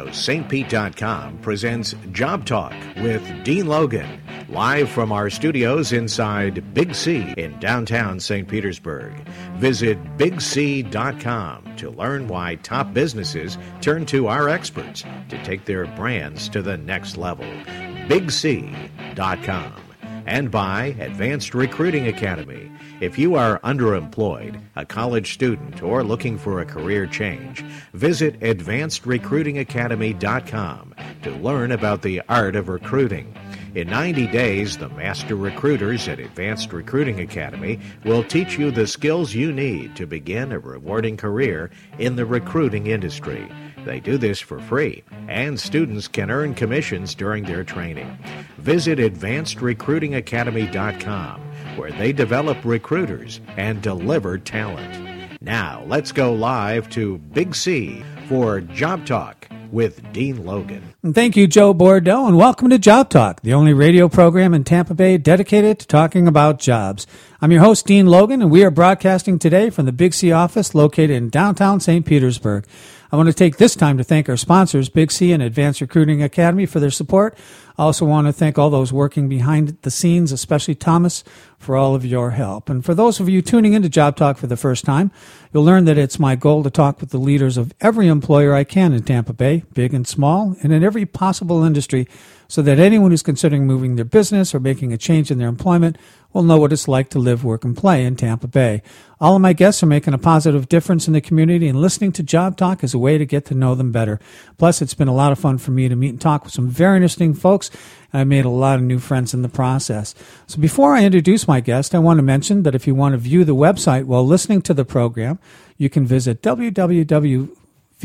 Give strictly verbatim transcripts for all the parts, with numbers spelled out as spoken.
Saint Pete dot com presents Job Talk with Dean Logan, live from our studios inside Big C in downtown Saint Petersburg. Visit Big C dot com to learn why top businesses turn to our experts to take their brands to the next level. Big C dot com. And by Advanced Recruiting Academy. If you are underemployed, a college student, or looking for a career change, visit Advanced Recruiting Academy dot com to learn about the art of recruiting. In ninety days, the master recruiters at Advanced Recruiting Academy will teach you the skills you need to begin a rewarding career in the recruiting industry. They do this for free, and students can earn commissions during their training. Visit Advanced Recruiting Academy dot com, where they develop recruiters and deliver talent. Now, let's go live to Big C for Job Talk with Dean Logan. Thank you, Joe Bordeaux, and welcome to Job Talk, the only radio program in Tampa Bay dedicated to talking about jobs. I'm your host, Dean Logan, and we are broadcasting today from the Big C office located in downtown Saint Petersburg. I want to take this time to thank our sponsors, Big C and Advanced Recruiting Academy, for their support. I also want to thank all those working behind the scenes, especially Thomas, for all of your help. And for those of you tuning into Job Talk for the first time, you'll learn that it's my goal to talk with the leaders of every employer I can in Tampa Bay, big and small, and in every possible industry, so that anyone who's considering moving their business or making a change in their employment will know what it's like to live, work, and play in Tampa Bay. All of my guests are making a positive difference in the community, and listening to Job Talk is a way to get to know them better. Plus, it's been a lot of fun for me to meet and talk with some very interesting folks, and I made a lot of new friends in the process. So before I introduce my guest, I want to mention that if you want to view the website while listening to the program, you can visit w w w dot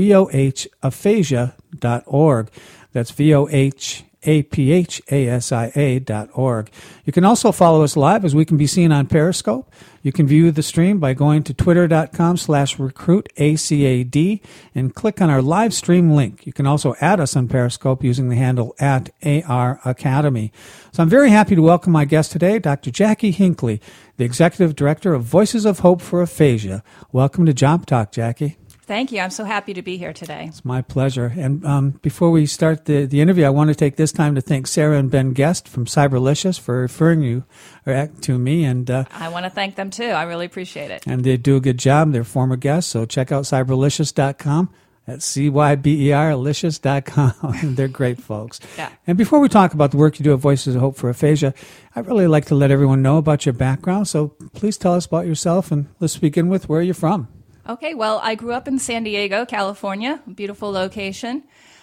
voh aphasia dot org. That's V O H A P H A S I A dot org. You can also follow us live, as we can be seen on Periscope. You can view the stream by going to twitter.com slash recruit ACAD and click on our live stream link. You can also add us on Periscope using the handle at A R Academy. So I'm very happy to welcome my guest today, Doctor Jackie Hinckley, the Executive Director of Voices of Hope for Aphasia. Welcome to Job Talk, Jackie. Thank you. I'm so happy to be here today. It's my pleasure. And um, before we start the, the interview, I want to take this time to thank Sarah and Ben Guest from Cyberlicious for referring you or, to me. And uh, I want to thank them, too. I really appreciate it. And they do a good job. They're former guests, so check out cyberlicious dot com. That's C Y B E R, licious dot com. They're great folks. Yeah. And before we talk about the work you do at Voices of Hope for Aphasia, I'd really like to let everyone know about your background. So please tell us about yourself, and let's begin with where you're from. Okay, well, I grew up in San Diego, California, beautiful location,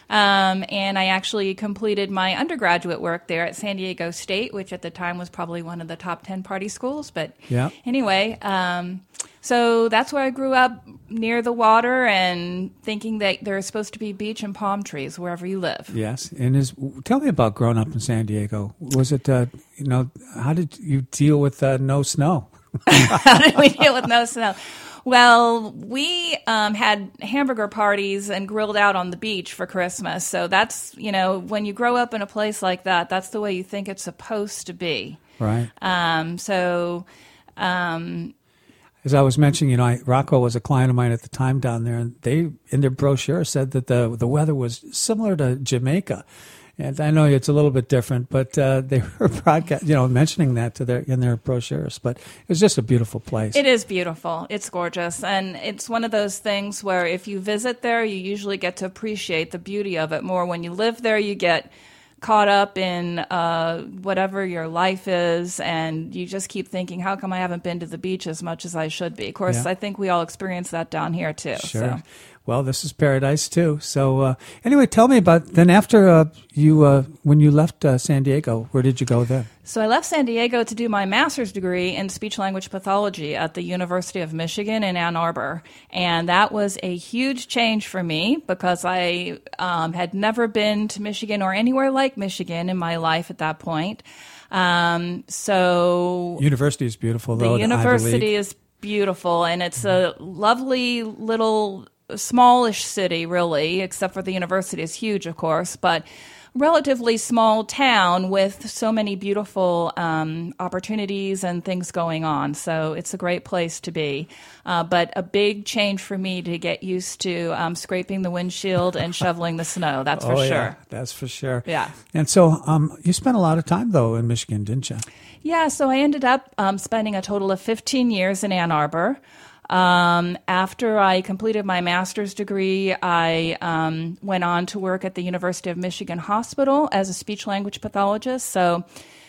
um, and I actually completed my undergraduate work there at San Diego State, which at the time was probably one of the top ten party schools. But yeah. anyway, um, so that's where I grew up, near the water, and thinking that there's supposed to be beach and palm trees wherever you live. Yes, and is tell me about growing up in San Diego. Was it, uh, you know, how did you deal with uh, no snow? How did we deal with no snow? Well, we um, had hamburger parties and grilled out on the beach for Christmas. So that's, you know, when you grow up in a place like that, that's the way you think it's supposed to be. Right. Um, so, um, as I was mentioning, you know, I, Rocco was a client of mine at the time down there, and they, in their brochure, said that the the weather was similar to Jamaica. And I know it's a little bit different, but uh, they were broadcast, you know, mentioning that to their in their brochures. But it was just a beautiful place. It is beautiful. It's gorgeous, and it's one of those things where if you visit there, you usually get to appreciate the beauty of it more. When you live there, you get caught up in uh, whatever your life is, and you just keep thinking, how come I haven't been to the beach as much as I should be? Of course, yeah. I think we all experience that down here too. Sure. So. Well, this is paradise too. So uh, anyway, tell me about, then after uh, you, uh, when you left uh, San Diego, where did you go then? So I left San Diego to do my master's degree in speech-language pathology at the University of Michigan in Ann Arbor. And that was a huge change for me because I um, had never been to Michigan or anywhere like Michigan in my life at that point. Um, so University is beautiful, though. The university is beautiful, and it's a lovely little smallish city, really, except for the university is huge, of course. But relatively small town with so many beautiful um, opportunities and things going on. So it's a great place to be. Uh, but a big change for me to get used to um, scraping the windshield and shoveling the snow. That's for oh, sure. Yeah, that's for sure. Yeah. And so um, you spent a lot of time, though, in Michigan, didn't you? Yeah, so I ended up um, spending a total of fifteen years in Ann Arbor. Um, after I completed my master's degree, I um, went on to work at the University of Michigan Hospital as a speech-language pathologist. So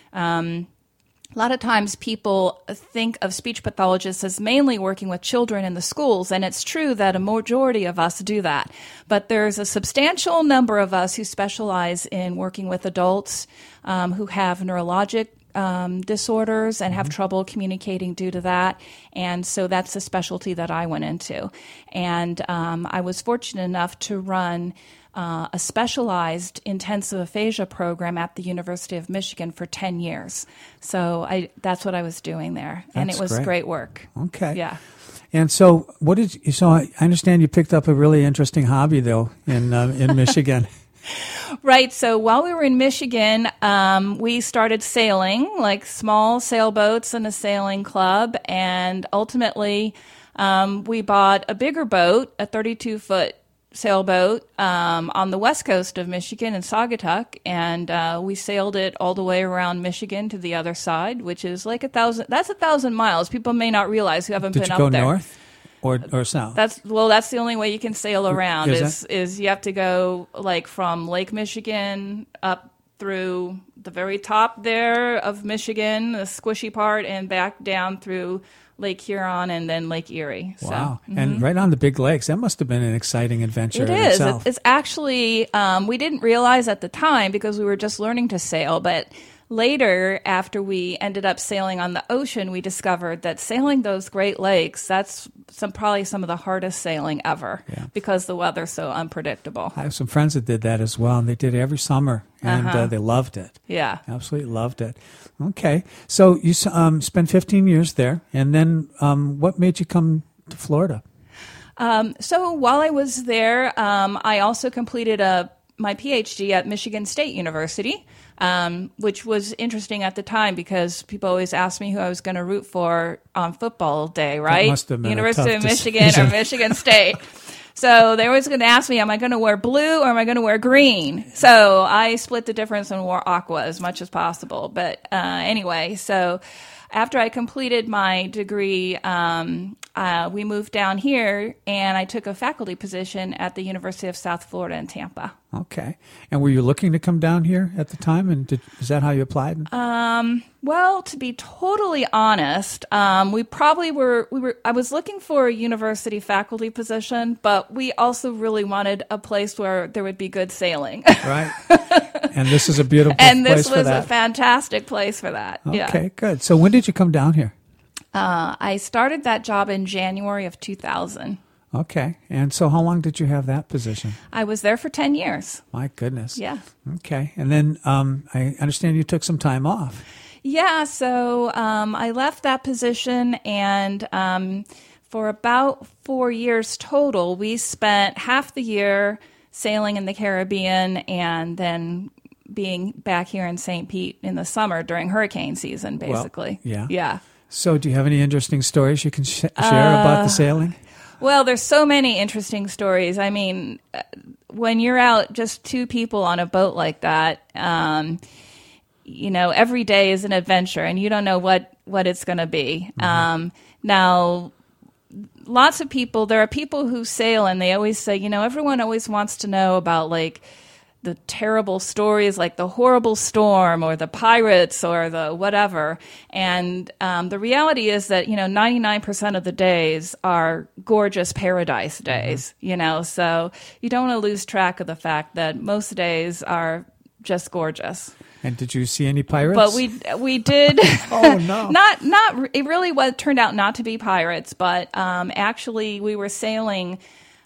um, a lot of times people think of speech pathologists as mainly working with children in the schools, and it's true that a majority of us do that. But there's a substantial number of us who specialize in working with adults um, who have neurologic Um, disorders and have trouble communicating due to that. And so that's the specialty that I went into. And um, I was fortunate enough to run uh, a specialized intensive aphasia program at the University of Michigan for ten years. So I, that's what I was doing there. And That's it was great. great work. Okay. Yeah. And so what did you, so I understand you picked up a really interesting hobby, though, in uh, in Michigan. Right. So while we were in Michigan, um, we started sailing, like small sailboats and a sailing club. And ultimately, um, we bought a bigger boat, a thirty-two foot sailboat um, on the west coast of Michigan in Saugatuck. And uh, we sailed it all the way around Michigan to the other side, which is like a thousand. That's a thousand miles. People may not realize who haven't Did been you up go there. north or or south? That's well. That's the only way you can sail around. Is Is that- is you have to go like from Lake Michigan up through the very top there of Michigan, the squishy part, and back down through Lake Huron and then Lake Erie. Wow. So, And right on the big lakes. That must have been an exciting adventure it in is. itself. It- It's actually um, we didn't realize at the time because we were just learning to sail, but. Later, after we ended up sailing on the ocean, we discovered that sailing those Great Lakes, that's some probably some of the hardest sailing ever Yeah. because the weather's so unpredictable. I have some friends that did that as well, and they did it every summer, and Uh-huh. uh, they loved it. Yeah. Absolutely loved it. Okay. So you s- um, spent fifteen years there, and then um, what made you come to Florida? Um, so while I was there, um, I also completed a my PhD at Michigan State University, um, which was interesting at the time because people always asked me who I was going to root for on football day, right? must have been a University tough of Michigan decision. or Michigan State. So they were always going to ask me, am I going to wear blue or am I going to wear green? So I split the difference and wore aqua as much as possible. But uh, anyway, so after I completed my degree, um, uh, we moved down here and I took a faculty position at the University of South Florida in Tampa. Okay. And were you looking to come down here at the time? And did, is that how you applied? Um, well, to be totally honest, um, we probably were, we were, I was looking for a university faculty position, but we also really wanted a place where there would be good sailing. Right. And this is a beautiful And place this for was that. a fantastic place for that. Yeah. Okay, good. So when did you come down here? Uh, I started that job in January of two thousand. Okay. And so how long did you have that position? I was there for ten years. My goodness. Yeah. Okay. And then um, I understand you took some time off. Yeah, so um, I left that position, and um, for about four years total, we spent half the year sailing in the Caribbean and then being back here in Saint Pete in the summer during hurricane season, basically. Well, yeah. Yeah. So do you have any interesting stories you can sh- share about the sailing? Well, there's so many interesting stories. I mean, uh, when you're out just two people on a boat like that, um, you know, every day is an adventure, and you don't know what, what it's going to be. Mm-hmm. Um, now, lots of people, there are people who sail, and they always say, you know, everyone always wants to know about, like, the terrible stories, like the horrible storm or the pirates or the whatever. And um, the reality is that, you know, ninety-nine percent of the days are gorgeous paradise days, mm-hmm. you know, so you don't want to lose track of the fact that most days are just gorgeous. And did you see any pirates? But we we did. Oh no! not not it really was turned out not to be pirates, but um, actually we were sailing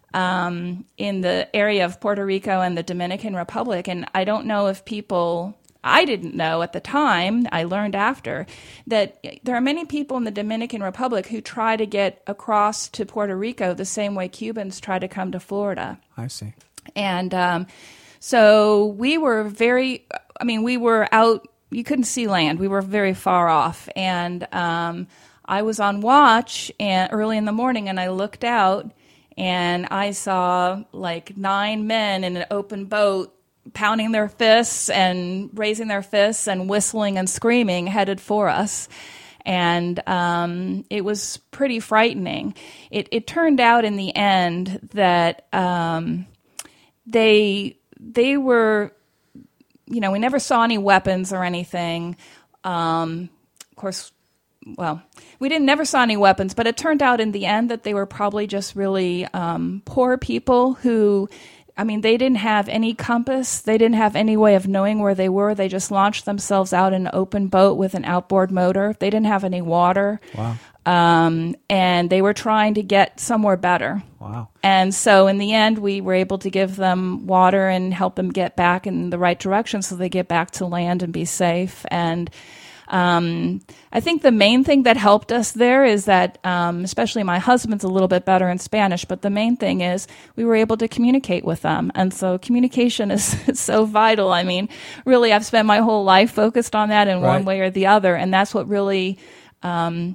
um, in the area of Puerto Rico and the Dominican Republic, and I don't know if people. I didn't know at the time. I learned after that there are many people in the Dominican Republic who try to get across to Puerto Rico the same way Cubans try to come to Florida. I see. And um, So we were very, I mean, we were out, you couldn't see land. We were very far off. And um, I was on watch and early in the morning, and I looked out, and I saw like nine men in an open boat pounding their fists and raising their fists and whistling and screaming headed for us. And um, it was pretty frightening. It, it turned out in the end that um, they they were, you know, we never saw any weapons or anything. Um, of course, well, we didn't never saw any weapons, but it turned out in the end that they were probably just really um, poor people who, I mean, they didn't have any compass. They didn't have any way of knowing where they were. They just launched themselves out in an open boat with an outboard motor. They didn't have any water. Wow. Um, and they were trying to get somewhere better. Wow. And so in the end, we were able to give them water and help them get back in the right direction so they get back to land and be safe. And Um, I think the main thing that helped us there is that, um, especially my husband's a little bit better in Spanish, but the main thing is we were able to communicate with them. And so communication is, is so vital. I mean, really, I've spent my whole life focused on that in Right. one way or the other. And that's what really um,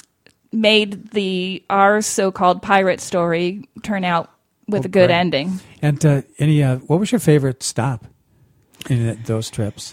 made the our so-called pirate story turn out with Oh, a good great. ending. And uh, any, uh, what was your favorite stop in uh, those trips?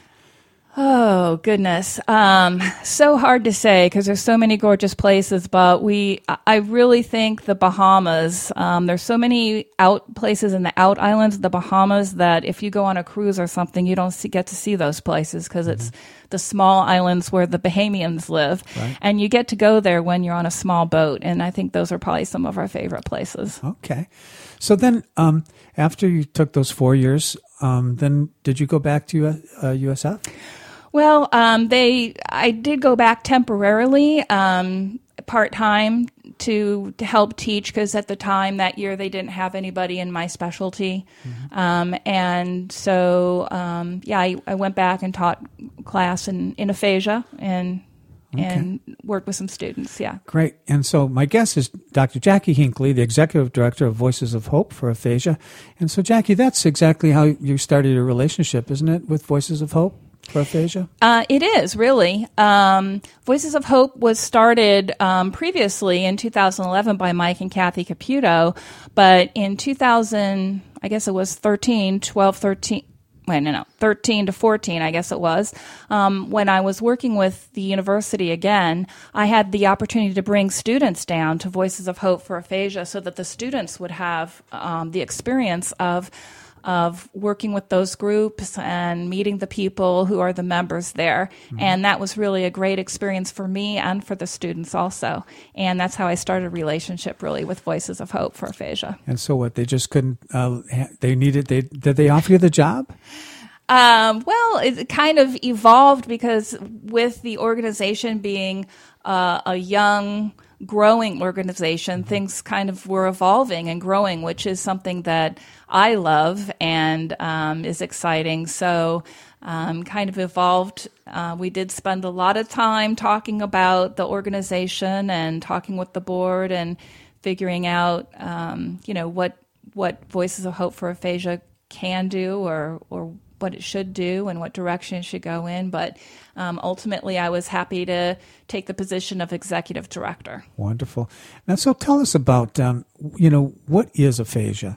Oh, goodness. Um, so hard to say because there's so many gorgeous places, but we, I really think the Bahamas, um, there's so many out places in the out islands of the Bahamas that if you go on a cruise or something, you don't see, get to see those places because mm-hmm. it's the small islands where the Bahamians live. Right. And you get to go there when you're on a small boat. And I think those are probably some of our favorite places. Okay. So then um, after you took those four years, um, then did you go back to uh, U S F? Well, um, they, I did go back temporarily, um, part-time to, to help teach because at the time that year they didn't have anybody in my specialty. Mm-hmm. Um, and so, um, yeah, I, I went back and taught class in, in aphasia and okay. and worked with some students, yeah. Great. And so my guest is Doctor Jackie Hinckley, the Executive Director of Voices of Hope for Aphasia. And so, Jackie, that's exactly how you started your relationship, isn't it, with Voices of Hope for Aphasia? Uh, it is, really. Um, Voices of Hope was started um, previously in two thousand eleven by Mike and Kathy Caputo, but in two thousand, I guess it was thirteen, twelve, thirteen, wait, no, no, thirteen to fourteen, I guess it was, um, when I was working with the university again, I had the opportunity to bring students down to Voices of Hope for Aphasia so that the students would have um, the experience of of working with those groups and meeting the people who are the members there. Mm-hmm. And that was really a great experience for me and for the students also. And that's how I started a relationship really with Voices of Hope for Aphasia. And so what, they just couldn't, uh, they needed, they did they offer you the job? Um, well, it kind of evolved because with the organization being uh, a young, growing organization, mm-hmm. things kind of were evolving and growing, which is something that I love and um, is exciting. So um, kind of evolved. Uh, we did spend a lot of time talking about the organization and talking with the board and figuring out, um, you know, what what Voices of Hope for Aphasia can do or or what it should do and what direction it should go in. But um, ultimately, I was happy to take the position of executive director. Wonderful. Now, so tell us about, um, you know, what is aphasia?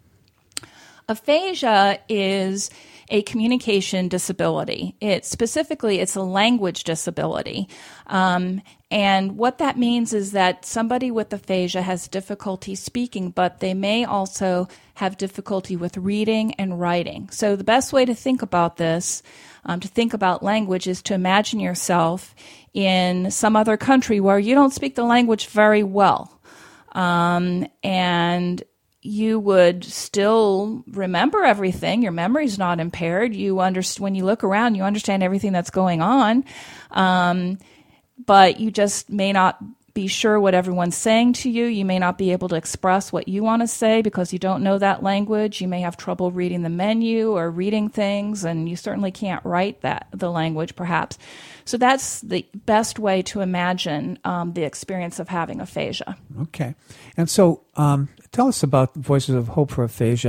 Aphasia is a communication disability. It specifically, it's a language disability. Um, and what that means is that somebody with aphasia has difficulty speaking, but they may also have difficulty with reading and writing. So the best way to think about this, um, to think about language, is to imagine yourself in some other country where you don't speak the language very well. Um, and you would still remember everything. Your memory's not impaired. You understand, when you look around, you understand everything that's going on. Um, but you just may not be sure what everyone's saying to you. You may not be able to express what you want to say because you don't know that language. You may have trouble reading the menu or reading things, and you certainly can't write that the language, perhaps. So that's the best way to imagine um, the experience of having aphasia. Okay. And so um, tell us about Voices of Hope for Aphasia.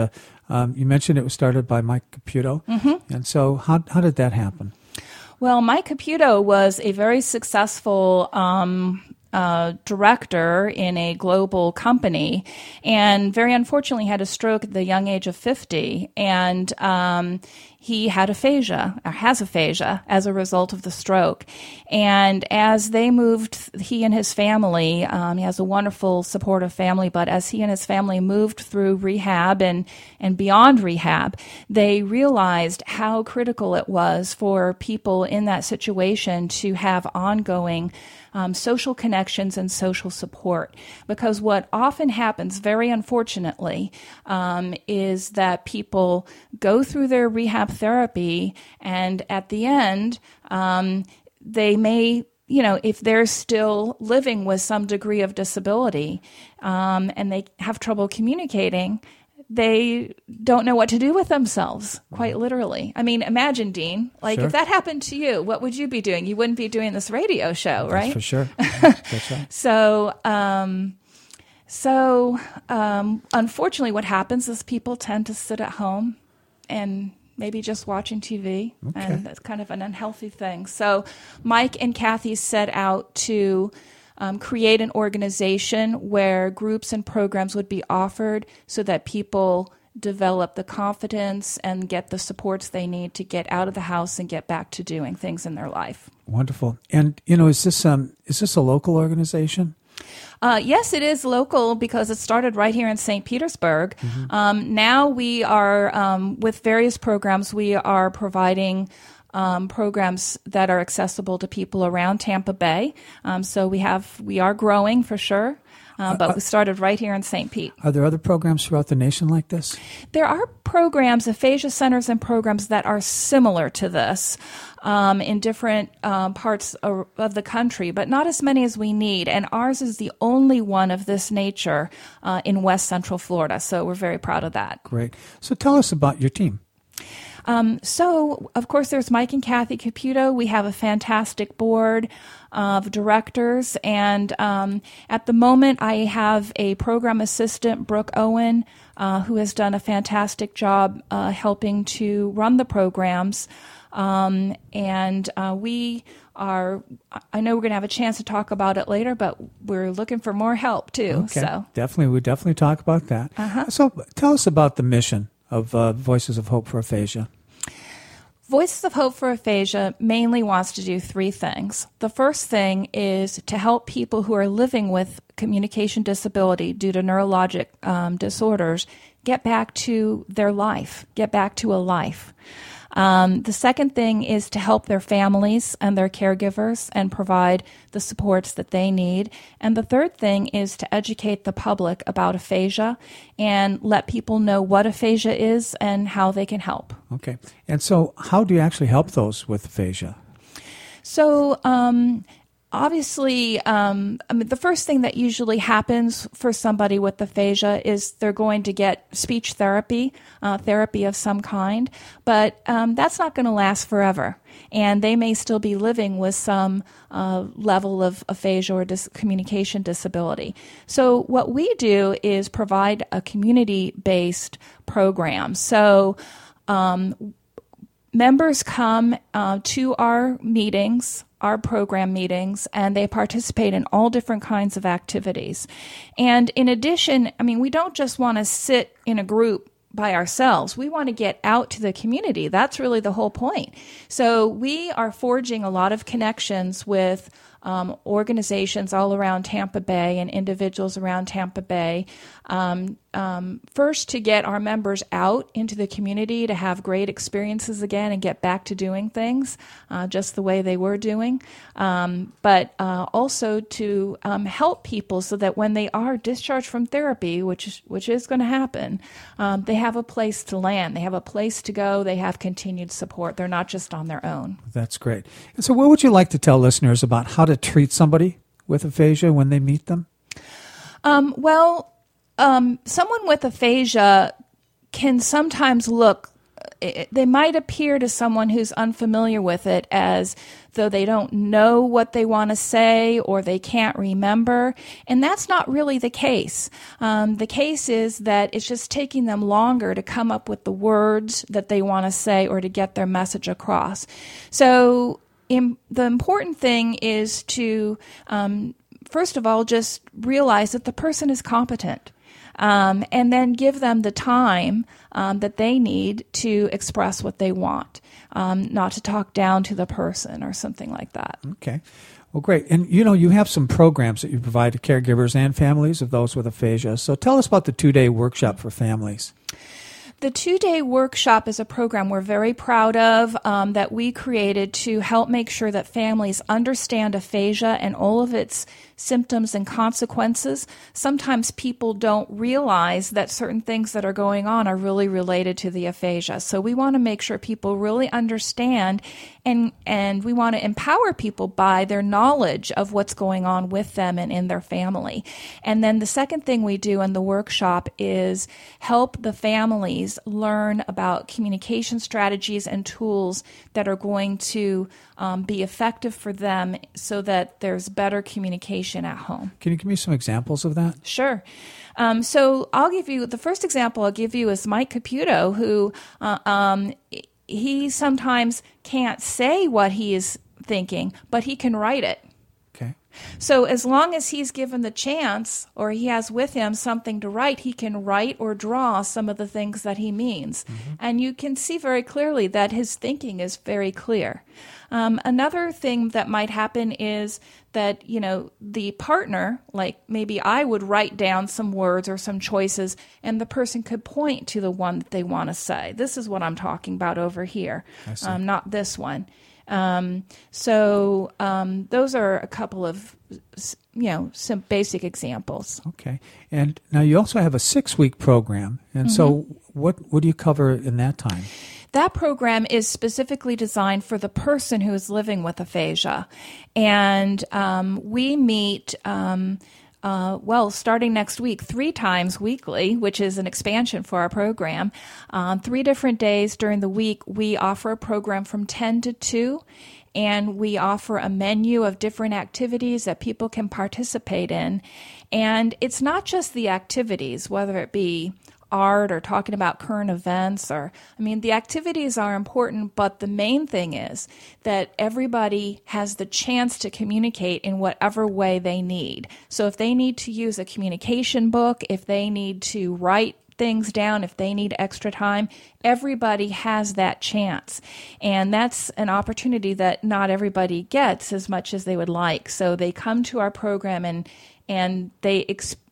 Um, you mentioned it was started by Mike Caputo. Mm-hmm. And so how how did that happen? Well, Mike Caputo was a very successful um, uh, director in a global company, and very unfortunately had a stroke at the young age of fifty. And um, he had aphasia, or has aphasia, as a result of the stroke. And as they moved, he and his family, um, he has a wonderful, supportive family, but as he and his family moved through rehab and, and beyond rehab, they realized how critical it was for people in that situation to have ongoing Um, social connections and social support. Because what often happens, very unfortunately, um, is that people go through their rehab therapy, and at the end, um, they may, you know, if they're still living with some degree of disability, um, and they have trouble communicating, they don't know what to do with themselves, quite literally. I mean, imagine, Dean, like Sure. if that happened to you, what would you be doing? You wouldn't be doing this radio show, That's right? for sure. That's right. So, um, so um, unfortunately, what happens is people tend to sit at home and maybe just watching T V, Okay. and that's kind of an unhealthy thing. So Mike and Kathy set out to Um, create an organization where groups and programs would be offered so that people develop the confidence and get the supports they need to get out of the house and get back to doing things in their life. Wonderful. And, you know, is this um is this a local organization? Uh, yes, it is local because it started right here in Saint Petersburg. Mm-hmm. Um, now we are, um, with various programs, we are providing Um, programs that are accessible to people around Tampa Bay. Um, so we have, we are growing for sure, uh, but we started right here in Saint Pete. Are there other programs throughout the nation like this? There are programs, aphasia centers and programs that are similar to this um, in different um, parts of, of the country, but not as many as we need. And ours is the only one of this nature uh, in West Central Florida. So we're very proud of that. Great. So tell us about your team. Um, so, of course, there's Mike and Kathy Caputo. We have a fantastic board of directors. And um, at the moment, I have a program assistant, Brooke Owen, uh, who has done a fantastic job uh, helping to run the programs. Um, and uh, we are, I know we're going to have a chance to talk about it later, but we're looking for more help, too. Okay. So Definitely. We'll definitely talk about that. Uh-huh. So tell us about the mission of uh, Voices of Hope for Aphasia. Voices of Hope for Aphasia mainly wants to do three things. The first thing is to help people who are living with communication disability due to neurologic um, disorders get back to their life, get back to a life. Um, the second thing is to help their families and their caregivers and provide the supports that they need. And the third thing is to educate the public about aphasia and let people know what aphasia is and how they can help. Okay. And so how do you actually help those with aphasia? So, um, Obviously, um, I mean, the first thing that usually happens for somebody with aphasia is they're going to get speech therapy, uh, therapy of some kind, but um, that's not going to last forever. And they may still be living with some uh, level of aphasia or dis- communication disability. So what we do is provide a community-based program. So um, members come uh, to our meetings, our program meetings, and they participate in all different kinds of activities. And in addition, I mean, we don't just want to sit in a group by ourselves. We want to get out to the community. That's really the whole point. So we are forging a lot of connections with um, organizations all around Tampa Bay and individuals around Tampa Bay. Um, um, first, to get our members out into the community to have great experiences again and get back to doing things uh, just the way they were doing. Um, but uh, also to um, help people so that when they are discharged from therapy, which is, which is going to happen, um, they have a place to land. They have a place to go. They have continued support. They're not just on their own. That's great. And so what would you like to tell listeners about how to treat somebody with aphasia when they meet them? Um, well, um, someone with aphasia can sometimes look it, they might appear to someone who's unfamiliar with it as though they don't know what they want to say or they can't remember. And that's not really the case. Um, the case is that it's just taking them longer to come up with the words that they want to say or to get their message across. So in, the important thing is to, um, first of all, just realize that the person is competent. Um, and then give them the time um, that they need to express what they want, um, not to talk down to the person or something like that. Okay. Well, great. And, you know, you have some programs that you provide to caregivers and families of those with aphasia. So tell us about the two-day workshop for families. The two-day workshop is a program we're very proud of um, that we created to help make sure that families understand aphasia and all of its symptoms and consequences. Sometimes people don't realize that certain things that are going on are really related to the aphasia. So we want to make sure people really understand, and and we want to empower people by their knowledge of what's going on with them and in their family. And then the second thing we do in the workshop is help the families learn about communication strategies and tools that are going to um, be effective for them so that there's better communication at home. Can you give me some examples of that? Sure. Um, so I'll give you, the first example I'll give you is Mike Caputo, who uh, um, he sometimes can't say what he is thinking, but he can write it. Okay. So as long as he's given the chance, or he has with him something to write, he can write or draw some of the things that he means. Mm-hmm. And you can see very clearly that his thinking is very clear. Um, another thing that might happen is that, you know, the partner, like maybe I would write down some words or some choices, and the person could point to the one that they want to say. This is what I'm talking about over here, um, not this one. Um, so um, those are a couple of, you know, some basic examples. Okay. And now you also have a six-week program. And mm-hmm. so what, what do you cover in that time? That program is specifically designed for the person who is living with aphasia. And um, we meet... Um, Uh, well, starting next week, three times weekly, which is an expansion for our program. On uh, three different days during the week, we offer a program from ten to two, and we offer a menu of different activities that people can participate in. And it's not just the activities, whether it be art or talking about current events, or, I mean, the activities are important, but the main thing is that everybody has the chance to communicate in whatever way they need. So if they need to use a communication book, if they need to write things down, if they need extra time, everybody has that chance. And that's an opportunity that not everybody gets as much as they would like. So they come to our program and, and they experience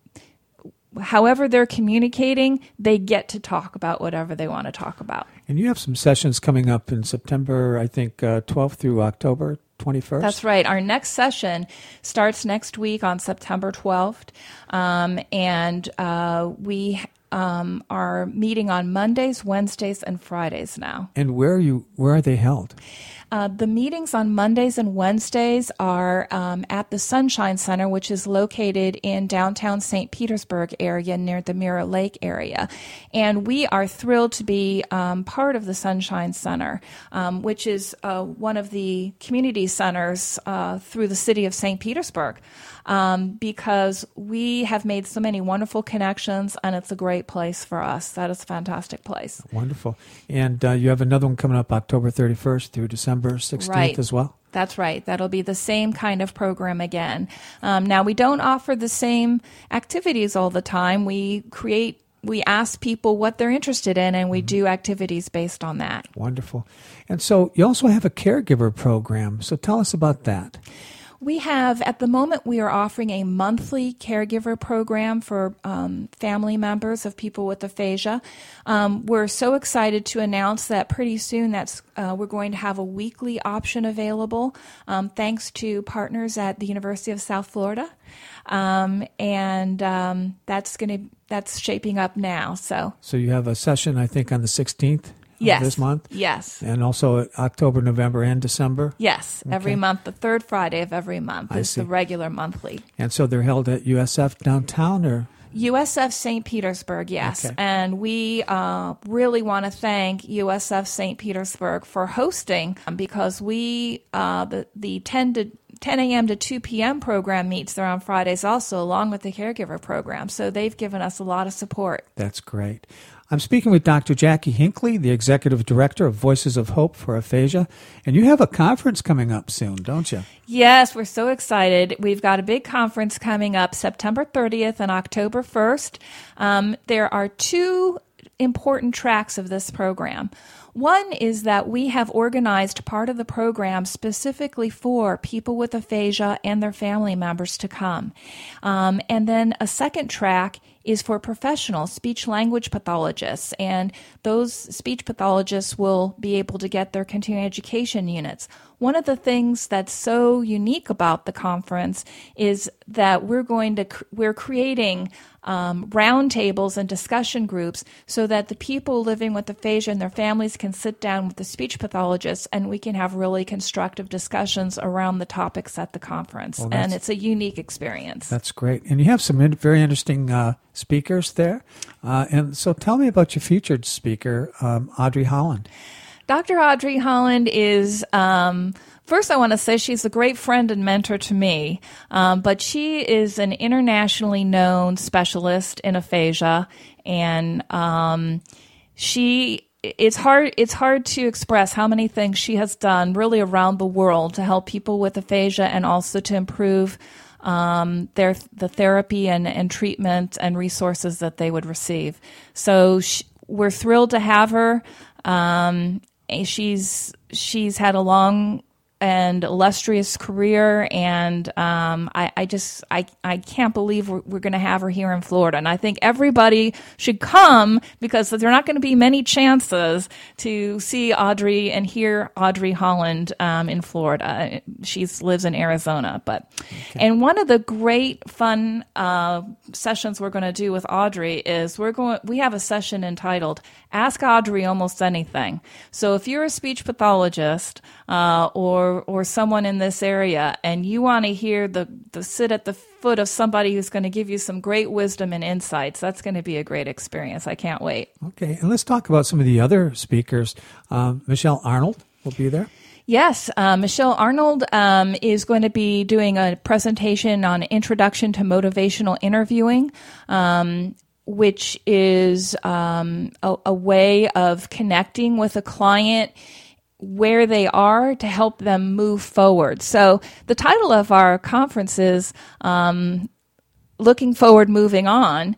however they're communicating, they get to talk about whatever they want to talk about. And you have some sessions coming up in September, I think, uh, twelfth through October twenty-first? That's right. Our next session starts next week on September twelfth, um, and uh, we um, are meeting on Mondays, Wednesdays, and Fridays now. And where are you? Where are they held? Uh, the meetings on Mondays and Wednesdays are um, at the Sunshine Center, which is located in downtown Saint Petersburg area near the Mirror Lake area. And we are thrilled to be um, part of the Sunshine Center, um, which is uh, one of the community centers uh, through the city of Saint Petersburg, um, because we have made so many wonderful connections, and it's a great place for us. That is a fantastic place. Wonderful. And uh, you have another one coming up October thirty-first through December sixteenth right. as well? That's right. That'll be the same kind of program again. Um, now, we don't offer the same activities all the time. We create, we ask people what they're interested in, and we mm-hmm. do activities based on that. Wonderful. And so you also have a caregiver program. So tell us about that. We have, at the moment, we are offering a monthly caregiver program for um, family members of people with aphasia. Um, we're so excited to announce that pretty soon that's uh, we're going to have a weekly option available, um, thanks to partners at the University of South Florida, um, and um, that's going to that's shaping up now. So, so you have a session, I think, on the sixteenth. Yes. This month? Yes. And also October, November, and December? Yes. Okay. Every month, the third Friday of every month I is see. the regular monthly. And so they're held at U S F downtown, or? U S F Saint Petersburg, yes. Okay. And we uh, really want to thank U S F Saint Petersburg for hosting, because we, uh, the, the ten a.m. to two p.m. program meets there on Fridays also, along with the caregiver program. So they've given us a lot of support. That's great. I'm speaking with Doctor Jackie Hinckley, the Executive Director of Voices of Hope for Aphasia, and you have a conference coming up soon, don't you? Yes, we're so excited. We've got a big conference coming up September thirtieth and October first. Um, there are two important tracks of this program. One is that we have organized part of the program specifically for people with aphasia and their family members to come. Um, and then a second track is for professional speech-language pathologists, and those speech pathologists will be able to get their continuing education units. One of the things that's so unique about the conference is that we're going to we're creating um, roundtables and discussion groups so that the people living with aphasia and their families can sit down with the speech pathologists, and we can have really constructive discussions around the topics at the conference. Well, and it's a unique experience. That's great. And you have some in- very interesting uh, speakers there. Uh, and so tell me about your featured speaker, um, Audrey Holland. Doctor Audrey Holland is, um, first I want to say she's a great friend and mentor to me, um, but she is an internationally known specialist in aphasia, and um, she it's hard it's hard to express how many things she has done really around the world to help people with aphasia and also to improve um, their the therapy and, and treatment and resources that they would receive. So she, we're thrilled to have her. Um, She's she's had a long and illustrious career, and um, I, I just I, I can't believe we're, we're going to have her here in Florida. And I think everybody should come, because there are not going to be many chances to see Audrey and hear Audrey Holland um, in Florida. She lives in Arizona, but okay. And one of the great fun uh, sessions we're going to do with Audrey is we're going we have a session entitled "Ask Audrey Almost Anything." So if you're a speech pathologist uh, or or someone in this area, and you want to hear the, the sit at the foot of somebody who's going to give you some great wisdom and insights, that's going to be a great experience. I can't wait. Okay, and let's talk about some of the other speakers. Um, Michelle Arnold will be there. Yes, uh, Michelle Arnold um, is going to be doing a presentation on Introduction to Motivational Interviewing, um, which is um, a, a way of connecting with a client where they are to help them move forward. So the title of our conference is um, Looking Forward, Moving On.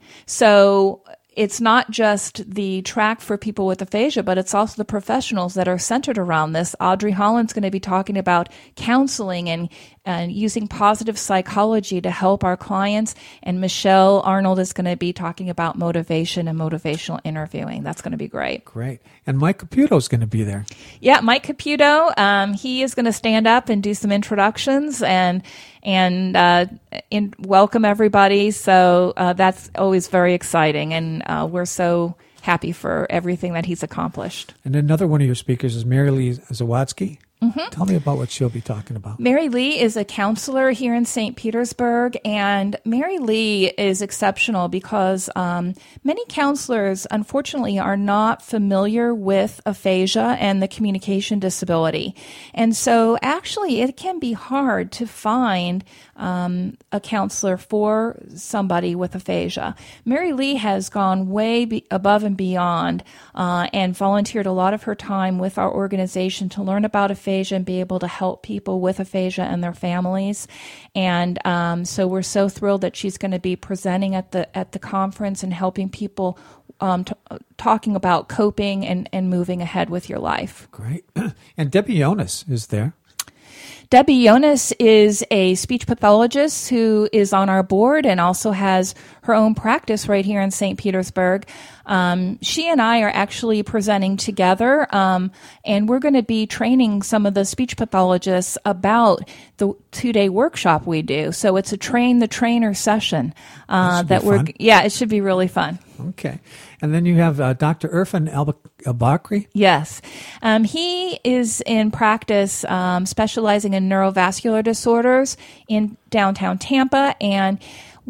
So it's not just the track for people with aphasia, but it's also the professionals that are centered around this. Audrey Holland's going to be talking about counseling and and using positive psychology to help our clients. And Michelle Arnold is going to be talking about motivation and motivational interviewing. That's going to be great. Great. And Mike Caputo is going to be there. Yeah, Mike Caputo. Um, he is going to stand up and do some introductions and and uh, in, welcome everybody. So uh, that's always very exciting, and uh, we're so happy for everything that he's accomplished. And another one of your speakers is Mary Lee Zawadsky. Mm-hmm. Tell me about what she'll be talking about. Mary Lee is a counselor here in Saint Petersburg, and Mary Lee is exceptional because um, many counselors, unfortunately, are not familiar with aphasia and the communication disability. And so actually it can be hard to find um, a counselor for somebody with aphasia. Mary Lee has gone way be- above and beyond uh, and volunteered a lot of her time with our organization to learn about aphasia and be able to help people with aphasia and their families. And um, so we're so thrilled that she's going to be presenting at the at the conference and helping people um, t- talking about coping and, and moving ahead with your life. Great. And Debbie Jonas is there. Debbie Jonas is a speech pathologist who is on our board and also has her own practice right here in Saint Petersburg. Um, she and I are actually presenting together, um, and we're going to be training some of the speech pathologists about the two-day workshop we do. So it's a train the trainer session uh, that, that we're fun. Yeah, it should be really fun. Okay. And then you have uh, Doctor Irfan Al-Bakri. Yes. Um, he is in practice um, specializing in neurovascular disorders in downtown Tampa, and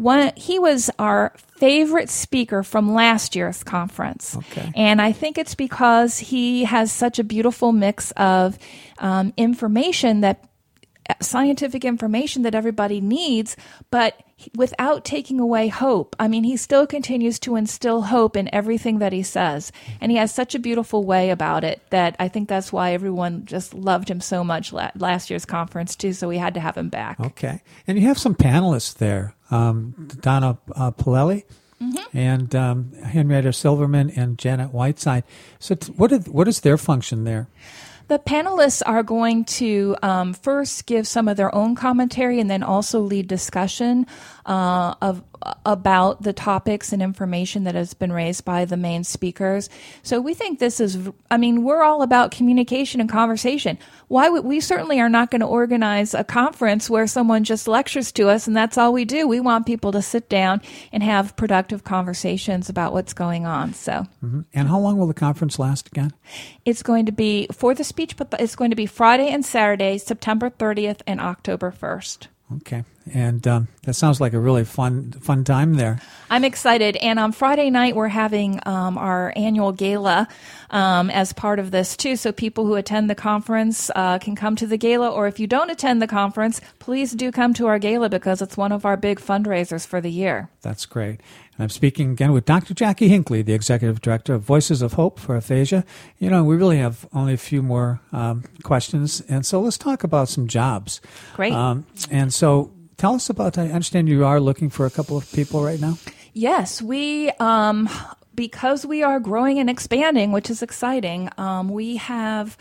one, he was our favorite speaker from last year's conference. Okay. And I think it's because he has such a beautiful mix of um, information that scientific information that everybody needs, but without taking away hope. I mean, he still continues to instill hope in everything that he says. And he has such a beautiful way about it that I think that's why everyone just loved him so much la- last year's conference, too. So we had to have him back. Okay. And you have some panelists there, um, Donna uh, Palelli. Mm-hmm. And um, Henrietta Silverman and Janet Whiteside. So t- what, are, what is their function there? The panelists are going to um, first give some of their own commentary and then also lead discussion uh, of about the topics and information that has been raised by the main speakers. So we think this is, I mean, we're all about communication and conversation. Why would we certainly are not going to organize a conference where someone just lectures to us and that's all we do. We want people to sit down and have productive conversations about what's going on. So, mm-hmm. And how long will the conference last again? It's going to be for the speech, but it's going to be Friday and Saturday, September thirtieth and October first. Okay. And um, that sounds like a really fun fun time there. I'm excited. And on Friday night, we're having um, our annual gala um, as part of this, too. So people who attend the conference uh, can come to the gala. Or if you don't attend the conference, please do come to our gala because it's one of our big fundraisers for the year. That's great. And I'm speaking again with Doctor Jackie Hinckley, the Executive Director of Voices of Hope for Aphasia. You know, we really have only a few more um, questions. And so let's talk about some jobs. Great. Um, and so tell us about, I understand you are looking for a couple of people right now. Yes, we, um, because we are growing and expanding, which is exciting, um, we have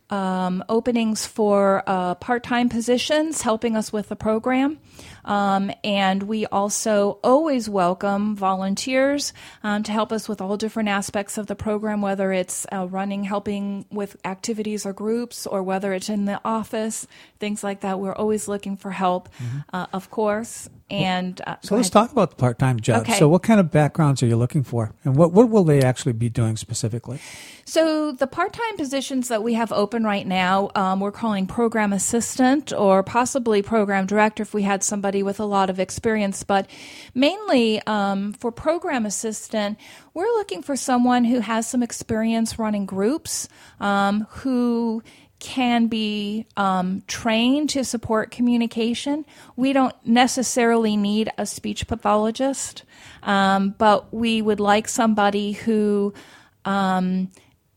um, openings for uh, part-time positions helping us with the program. Um, and we also always welcome volunteers um, to help us with all different aspects of the program, whether it's uh, running, helping with activities or groups, or whether it's in the office, things like that. We're always looking for help, mm-hmm. uh, of course. And uh, so let's talk about the part-time jobs. Okay. So what kind of backgrounds are you looking for? And what, what will they actually be doing specifically? So the part-time positions that we have open right now, um, we're calling program assistant or possibly program director if we had somebody with a lot of experience. But mainly um, for program assistant, we're looking for someone who has some experience running groups, um, who can be um, trained to support communication. We don't necessarily need a speech pathologist, um, but we would like somebody who um,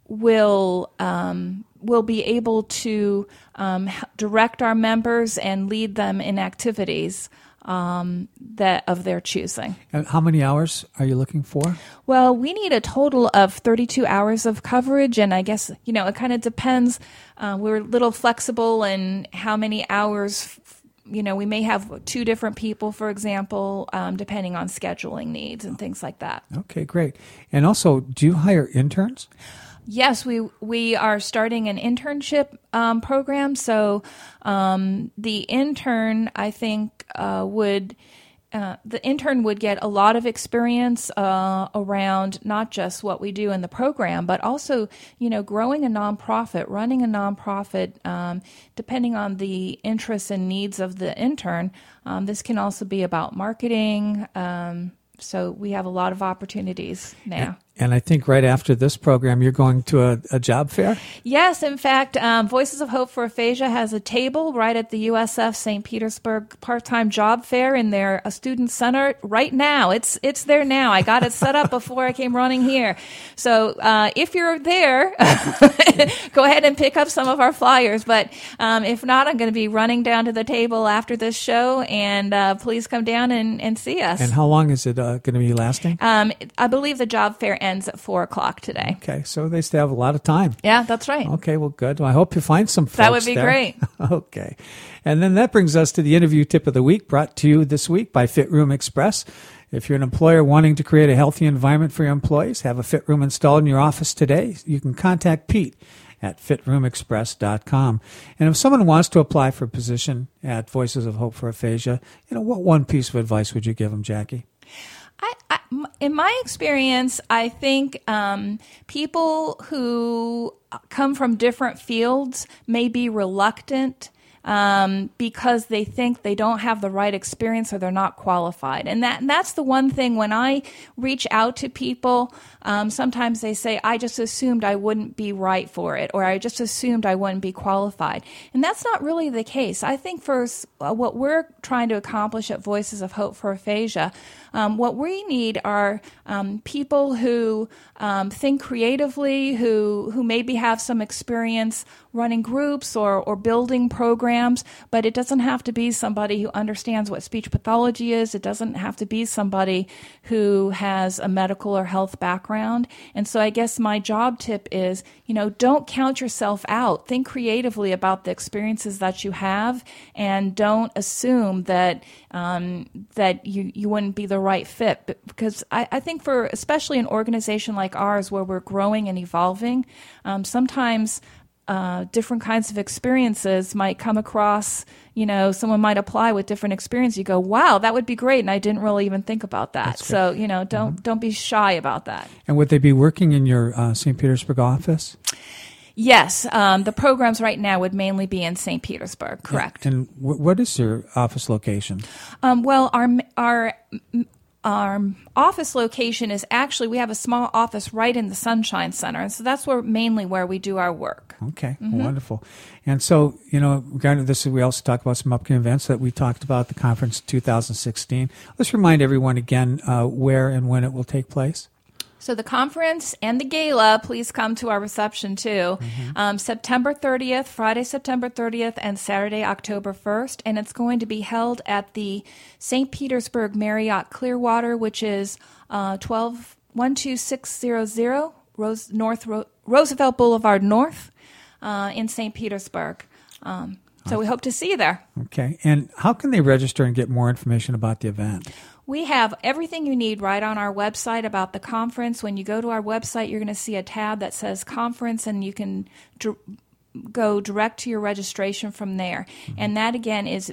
will um, will be able to um, direct our members and lead them in activities um, that of their choosing. And how many hours are you looking for? Well, we need a total of thirty-two hours of coverage, and I guess, you know, it kind of depends. Uh, we're a little flexible in how many hours, you know, we may have two different people, for example, um, depending on scheduling needs and things like that. Okay, great. And also, do you hire interns? Yes, we we are starting an internship um, program. So um, the intern, I think, uh, would uh, the intern would get a lot of experience uh, around not just what we do in the program, but also, you know, growing a nonprofit, running a nonprofit. Um, depending on the interests and needs of the intern, um, this can also be about marketing. Um, so we have a lot of opportunities now. Yeah. And I think right after this program, you're going to a, a job fair? Yes. In fact, um, Voices of Hope for Aphasia has a table right at the U S F Saint Petersburg part-time job fair in their uh, student center right now. It's it's there now. I got it set up before I came running here. So uh, if you're there, go ahead and pick up some of our flyers. But um, if not, I'm going to be running down to the table after this show, and uh, please come down and, and see us. And how long is it uh, going to be lasting? Um, I believe the job fair ends at four o'clock today. Okay, so they still have a lot of time. Yeah, that's right. Okay, well, good. Well, I hope you find some folks That would be there. great. Okay. And then that brings us to the interview tip of the week, brought to you this week by Fit Room Express. If you're an employer wanting to create a healthy environment for your employees, have a Fit Room installed in your office today, you can contact Pete at fit room express dot com. And if someone wants to apply for a position at Voices of Hope for Aphasia, you know, what one piece of advice would you give them, Jackie? I, I, in my experience, I think um, people who come from different fields may be reluctant um, because they think they don't have the right experience or they're not qualified. And that and that's the one thing when I reach out to people, um, sometimes they say, I just assumed I wouldn't be right for it, or I just assumed I wouldn't be qualified. And that's not really the case. I think for uh, what we're trying to accomplish at Voices of Hope for Aphasia, um, what we need are um, people who um, think creatively, who who maybe have some experience running groups or, or building programs, but it doesn't have to be somebody who understands what speech pathology is. It doesn't have to be somebody who has a medical or health background. And so I guess my job tip is, you know, don't count yourself out. Think creatively about the experiences that you have, and don't assume that um, that you, you wouldn't be the right fit. Because I, I think for especially an organization like ours where we're growing and evolving, um, sometimes Uh, different kinds of experiences might come across, you know, someone might apply with different experience. You go, wow, that would be great. And I didn't really even think about that. That's so, great. you know, don't, mm-hmm. don't be shy about that. And would they be working in your uh, Saint Petersburg office? Yes. Um, the programs right now would mainly be in Saint Petersburg. Correct. And, and w- what is your office location? Um, well, our, our, Our office location is actually, we have a small office right in the Sunshine Center. And so that's where mainly where we do our work. Okay, mm-hmm. Wonderful. And so, you know, regarding this, we also talked about some upcoming events that we talked about, the conference two thousand sixteen. Let's remind everyone again uh, where and when it will take place. So the conference and the gala, please come to our reception too. Mm-hmm. Um, September thirtieth, Friday, September thirtieth, and Saturday, October first. And it's going to be held at the Saint Petersburg Marriott Clearwater, which is uh, twelve one two six zero zero Rose, North Ro- Roosevelt Boulevard North uh, in Saint Petersburg. Um, so we hope to see you there. Okay. And how can they register and get more information about the event? We have everything you need right on our website about the conference. When you go to our website, you're going to see a tab that says conference, and you can dr- go direct to your registration from there. Mm-hmm. And that, again, is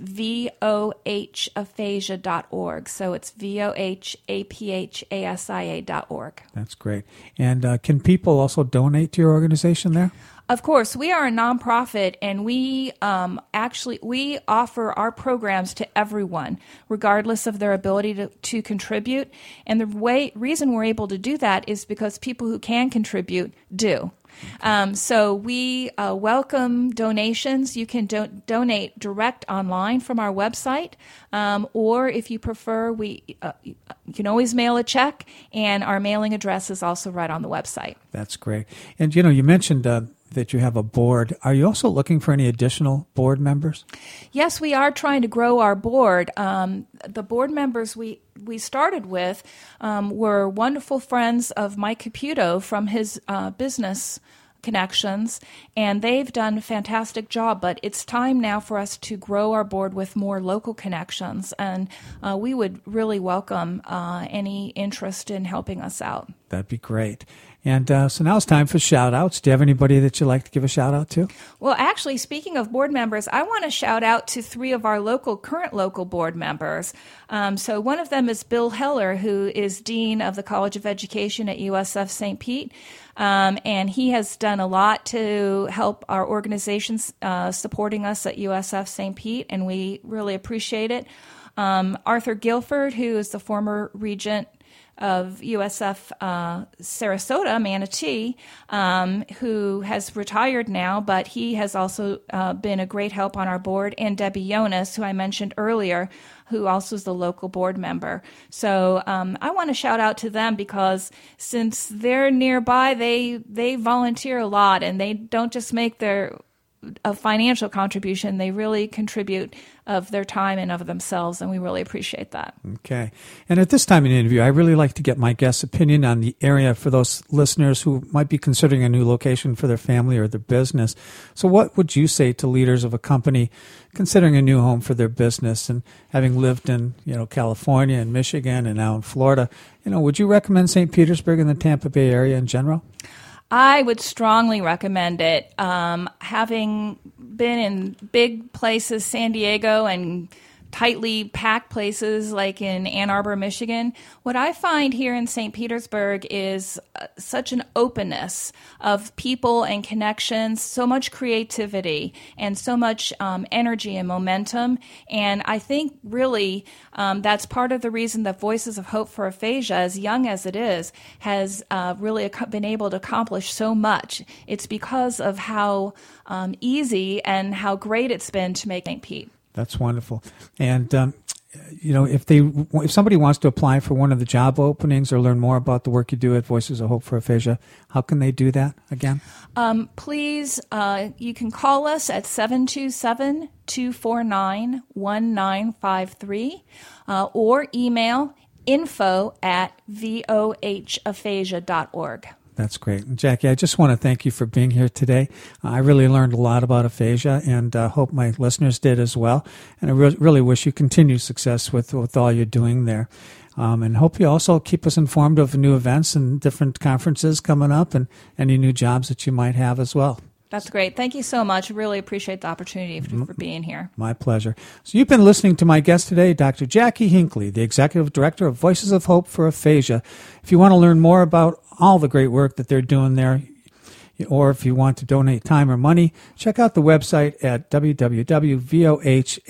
voh aphasia dot org. So it's V O H A P H A S I A dot org. That's great. And uh, can people also donate to your organization there? Of course, we are a nonprofit, and we um, actually we offer our programs to everyone, regardless of their ability to, to contribute. And the way reason we're able to do that is because people who can contribute do. Um, so we uh, welcome donations. You can do- donate direct online from our website, um, or if you prefer, we uh, you can always mail a check, and our mailing address is also right on the website. That's great. And, you know, you mentioned uh, that you have a board. Are you also looking for any additional board members? Yes, we are trying to grow our board. Um, the board members we we started with um, were wonderful friends of Mike Caputo from his uh, business connections, and they've done a fantastic job, but it's time now for us to grow our board with more local connections, and uh, we would really welcome uh, any interest in helping us out. That'd be great. And uh, so now it's time for shout-outs. Do you have anybody that you'd like to give a shout-out to? Well, actually, speaking of board members, I want to shout out to three of our local, current local board members. Um, so one of them is Bill Heller, who is Dean of the College of Education at U S F Saint Pete. Um, and he has done a lot to help our organizations uh, supporting us at U S F Saint Pete, and we really appreciate it. Um, Arthur Guilford, who is the former regent of U S F uh, Sarasota, Manatee, um, who has retired now, but he has also uh, been a great help on our board, and Debbie Jonas, who I mentioned earlier, who also is the local board member. So um, I want to shout out to them because since they're nearby, they they volunteer a lot, and they don't just make their a financial contribution, they really contribute of their time and of themselves, and we really appreciate that. Okay. And at this time in the interview, I really like to get my guest's opinion on the area for those listeners who might be considering a new location for their family or their business. So what would you say to leaders of a company considering a new home for their business, and having lived in, you know, California and Michigan and now in Florida, you know, would you recommend Saint Petersburg and the Tampa Bay area in general? I would strongly recommend it. Um, having been in big places, San Diego and tightly packed places like in Ann Arbor, Michigan. What I find here in Saint Petersburg is uh, such an openness of people and connections, so much creativity, and so much um, energy and momentum. And I think really um, that's part of the reason that Voices of Hope for Aphasia, as young as it is, has uh, really ac- been able to accomplish so much. It's because of how um, easy and how great it's been to make Saint Pete. That's wonderful. And, um, you know, if they, if somebody wants to apply for one of the job openings or learn more about the work you do at Voices of Hope for Aphasia, how can they do that again? Um, please, uh, you can call us at seven two seven, two four nine, one nine five three uh, or email info at voh aphasia dot org. That's great. And Jackie, I just want to thank you for being here today. Uh, I really learned a lot about aphasia, and uh, hope my listeners did as well. And I re- really wish you continued success with, with all you're doing there. Um, and hope you also keep us informed of new events and different conferences coming up and any new jobs that you might have as well. That's great. Thank you so much. Really appreciate the opportunity for, for being here. My pleasure. So you've been listening to my guest today, Doctor Jackie Hinckley, the Executive Director of Voices of Hope for Aphasia. If you want to learn more about all the great work that they're doing there, or if you want to donate time or money, check out the website at w w w dot voh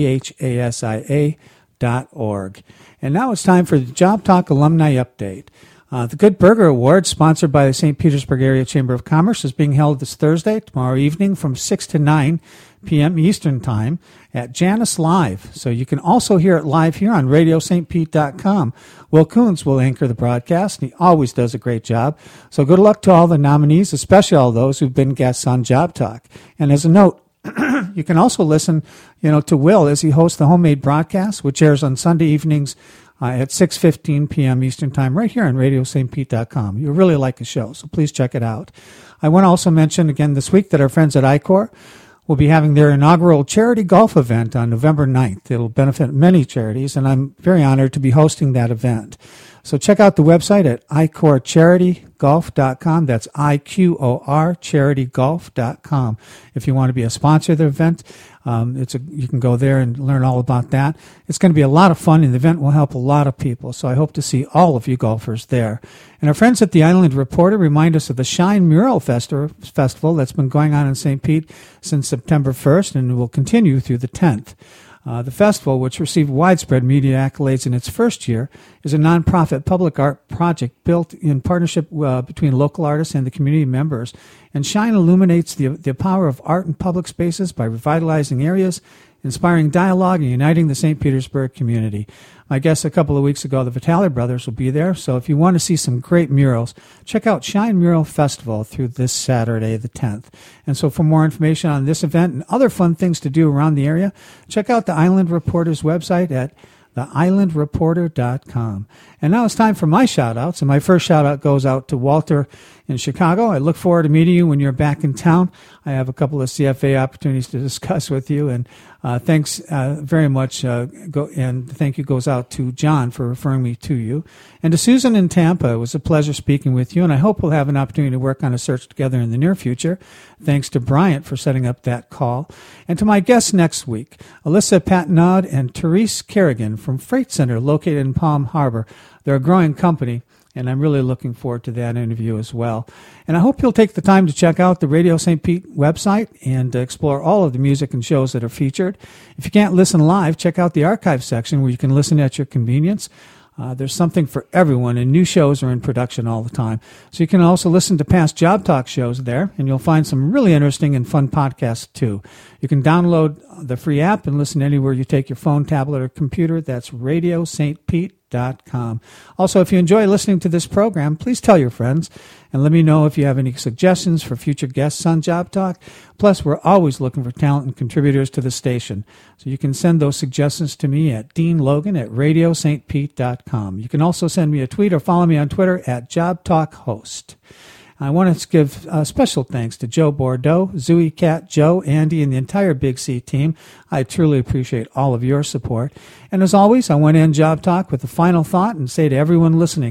aphasia dot org. And now it's time for the Job Talk Alumni Update. Uh, the Good Burger Award, sponsored by the Saint Petersburg Area Chamber of Commerce, is being held this Thursday, tomorrow evening from six to nine p.m. Eastern Time at Janus Live. So you can also hear it live here on radio st pete dot com. Will Coons will anchor the broadcast, and he always does a great job. So good luck to all the nominees, especially all those who've been guests on Job Talk. And as a note, you can also listen, you know, to Will as he hosts the Homemade Broadcast, which airs on Sunday evenings uh, at six fifteen p.m. Eastern Time, right here on radio st pete dot com. You'll really like the show, so please check it out. I want to also mention again this week that our friends at I COR will be having their inaugural charity golf event on November ninth. It'll benefit many charities, and I'm very honored to be hosting that event. So check out the website at i cor charity golf dot com. That's I Q O R charity golf dot com. If you want to be a sponsor of the event, um, it's a, you can go there and learn all about that. It's going to be a lot of fun, and the event will help a lot of people. So I hope to see all of you golfers there. And our friends at the Island Reporter remind us of the Shine Mural Festi- Festival that's been going on in Saint Pete since September first and will continue through the tenth. Uh, the festival, which received widespread media accolades in its first year, is a nonprofit public art project built in partnership uh, between local artists and the community members. And Shine illuminates the, the power of art in public spaces by revitalizing areas, inspiring dialogue, and uniting the Saint Petersburg community. My guest a couple of weeks ago, the Vitale brothers, will be there. So if you want to see some great murals, check out Shine Mural Festival through this Saturday, the tenth. And so for more information on this event and other fun things to do around the area, check out the Island Reporter's website at the island reporter dot com. And now it's time for my shout-outs. And my first shout-out goes out to Walter in Chicago. I look forward to meeting you when you're back in town. I have a couple of C F A opportunities to discuss with you. And uh, thanks uh, very much. Uh, go, and thank you goes out to John for referring me to you. And to Susan in Tampa, it was a pleasure speaking with you. And I hope we'll have an opportunity to work on a search together in the near future. Thanks to Bryant for setting up that call. And to my guests next week, Alyssa Patnaud and Therese Kerrigan from Freight Center located in Palm Harbor. They're a growing company, and I'm really looking forward to that interview as well. And I hope you'll take the time to check out the Radio Saint Pete website and uh, explore all of the music and shows that are featured. If you can't listen live, check out the archive section where you can listen at your convenience. Uh, there's something for everyone, and new shows are in production all the time. So you can also listen to past Job Talk shows there, and you'll find some really interesting and fun podcasts too. You can download the free app and listen anywhere you take your phone, tablet, or computer. That's radio st pete dot com. Also, if you enjoy listening to this program, please tell your friends and let me know if you have any suggestions for future guests on Job Talk. Plus, we're always looking for talent and contributors to the station. So you can send those suggestions to me at Dean Logan at radio st pete dot com. You can also send me a tweet or follow me on Twitter at Job Talk Host. I want to give uh, special thanks to Joe Bordeaux, Zooey, Cat, Joe, Andy, and the entire Big C team. I truly appreciate all of your support. And as always, I want to end Job Talk with a final thought and say to everyone listening,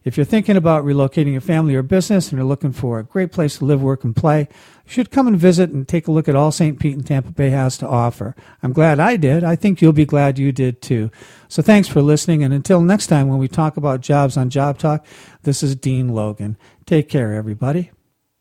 If you're thinking about relocating your family or business and you're looking for a great place to live, work, and play, you should come and visit and take a look at all Saint Pete and Tampa Bay has to offer. I'm glad I did. I think you'll be glad you did too. So thanks for listening, and until next time when we talk about jobs on Job Talk, this is Dean Logan. Take care, everybody.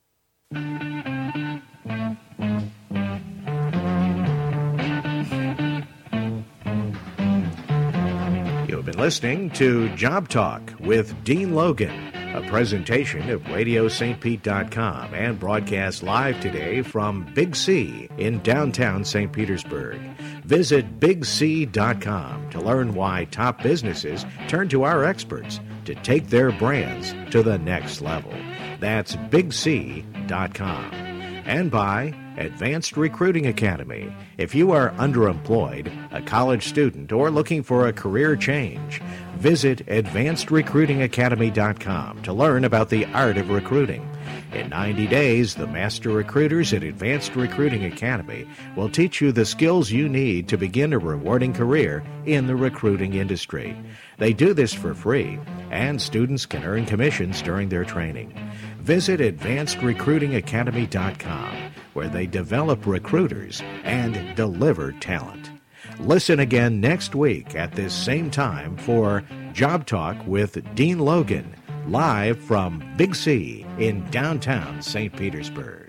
You've been listening to Job Talk with Dean Logan, a presentation of radio st pete dot com and broadcast live today from Big C in downtown Saint Petersburg. Visit big c dot com to learn why top businesses turn to our experts to take their brands to the next level. That's big c dot com. And by Advanced Recruiting Academy. If you are underemployed, a college student, or looking for a career change, visit advanced recruiting academy dot com to learn about the art of recruiting. In ninety days, the master recruiters at Advanced Recruiting Academy will teach you the skills you need to begin a rewarding career in the recruiting industry. They do this for free, and students can earn commissions during their training. Visit advanced recruiting academy dot com, where they develop recruiters and deliver talent. Listen again next week at this same time for Job Talk with Dean Logan, live from Big C in downtown Saint Petersburg.